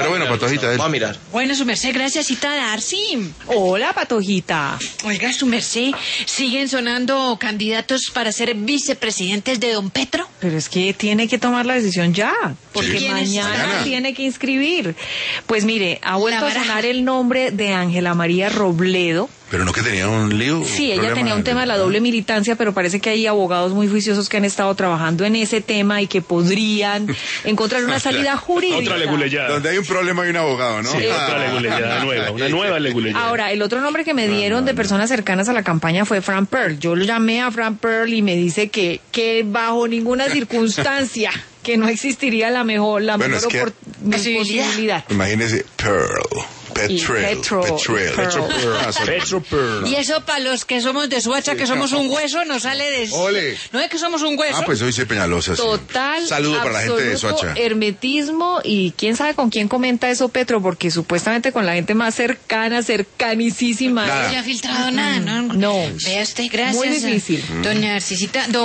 bueno, Patojita. Vamos a mirar. Bueno, su merced, gracias, cita Darcy. Hola, Patojita. Oiga, su merced, ¿siguen sonando candidatos para ser vicepresidentes de don Petro? Pero es que tiene que tomar la decisión ya, porque Sí. mañana tiene que inscribir. Pues mire, ha vuelto a baraja. sonar el nombre de Ángela María Robledo. Pero no que tenía un lío. Sí, ella tenía un tema de la doble militancia, pero parece que hay abogados muy juiciosos que han estado trabajando en ese tema y que podrían encontrar una salida jurídica. Otra leguleyada. Donde hay un problema hay un abogado, ¿no? Sí, otra leguleyada nueva, una nueva leguleyada. Ahora, el otro nombre que me dieron de personas cercanas a la campaña fue Frank Pearl. Yo lo llamé a Frank Pearl y me dice que bajo ninguna circunstancia que no existiría la mejor es que- posibilidad. Imagínese Pearl. Petrel. Petro Pearl. Y eso para los que somos de Suacha, que somos un hueso, nos sale de... Ole. ¿No es que somos un hueso? Ah, pues hoy soy Peñalosa. sí. Total, Saludo para la gente de absoluto Soacha. hermetismo, y quién sabe con quién comenta eso Petro, porque supuestamente con la gente más cercana, cercanísima. Nada. No se ha filtrado nada, ¿no? No. Vea usted, gracias. Muy difícil. Doña Narcisita,